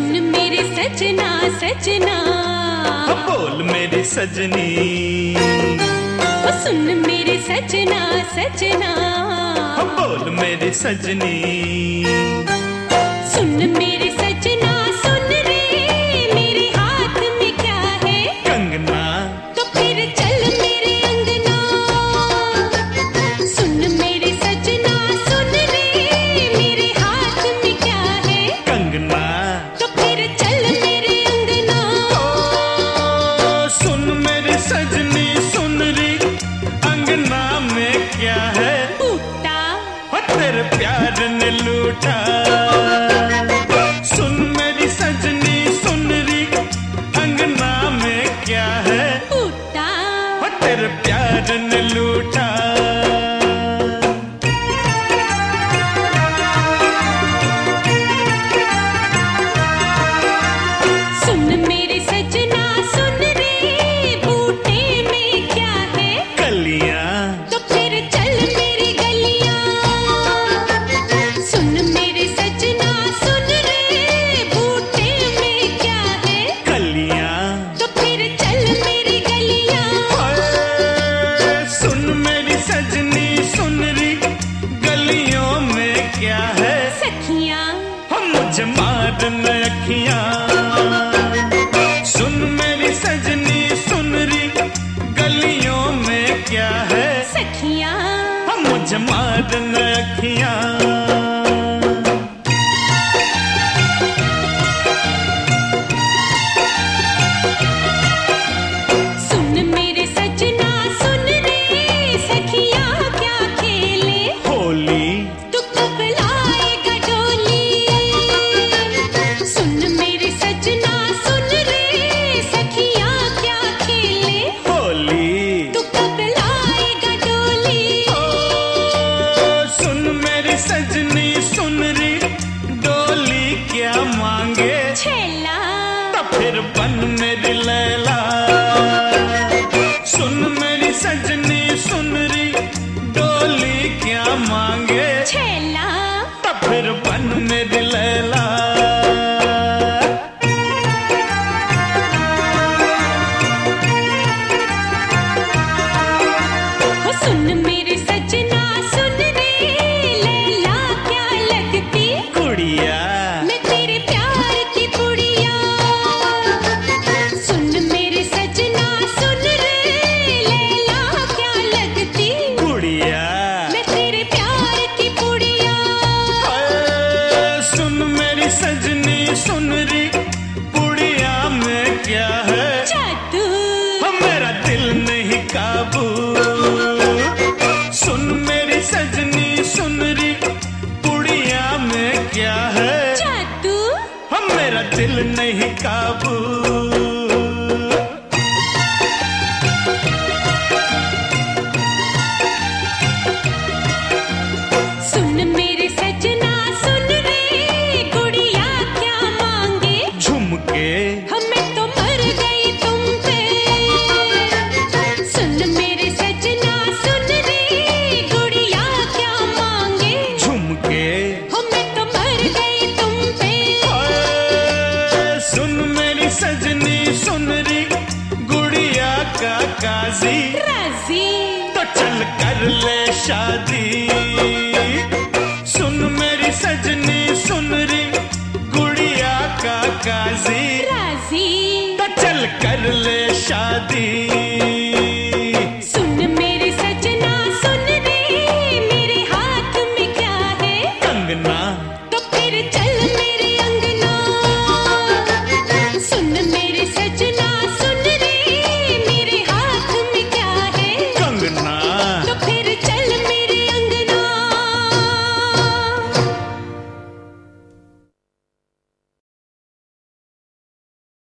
सुन मेरे सजना सजना, बोल मेरी सजनी। सुन मेरे सजना सजना, बोल मेरी सजनी। सुन मेरे सजना सुन रे, मेरे हाथ में क्या है कंगना। तो फिर चल मेरे अंगना। सुन मेरे सजना सुन रे, मेरे हाथ में क्या है कंगना। तो फिर चल मेरे अंगना। ओ सुन मेरी सजनी सुन री, अंगना में क्या है बूटा तेरे प्यार ने लूटा। सुन मेरी सजनी सुन री, अंगना में क्या है बूटा तेरे प्यार ने लूटा। सुन मेरे सजना सुन रे, बूटे में क्या है कलियां। तो फिर चल मेरी गलियां। सुन मेरे सजना सुन रे, बूटे में क्या है कलियां। तो फिर चल मेरी गलियां। ओए, सुन मेरी सजनी सुन री, गलियों में क्या है सखियां हम मुझे मारन अखियां। सुन मेरी सजनी सुन री, गलियों में क्या है सखियां हम मुझे मारन अखियां। सुन मेरे सजना सुन रे, सखियां क्या खेले होली तू कब लाएगा डोली। सुन मेरे सजना सुन रे, सखियां क्या खेले होली। तू कब लाएगा डोली। ओ सुन मेरी सजनी सुन री, डोली क्या मांगे छेला तो फिर बन मेरी लैला। सुन मेरी सजनी सुन री, डोली क्या मांगे छेला तो फिर बन मेरी लैला। हो सुन मेरे सजना सुन रे, लैला क्या लगती कुड़िया। मैं तेरे प्यार की पुड़िया। सुन मेरे सजना सुन रे, लैला क्या लगती कुड़िया। मैं तेरे प्यार की पुड़िया। ओए, सुन मेरी सजनी सुन री, पुड़िया में क्या है जादू मेरा दिल नहीं काबू। सुन मेरी सजनी सुन री, पुड़िया में क्या है जादू मेरा दिल नहीं काबू। सुन मेरे सजना सुन रे, गुड़िया क्या मांगे झुमके हमें तो मर गई तुम पे। सुन मेरे सजना सुन रे, गुड़िया क्या मांगे झुमके। हमें तो मर गई तुम पे। ओए, सुन मेरी सजनी सुन री, गुड़िया का काजी राजी तो चल कर ले शादी। सुन मेरी सजनी सुन री, गुड़िया का काजी राजी तो चल कर ले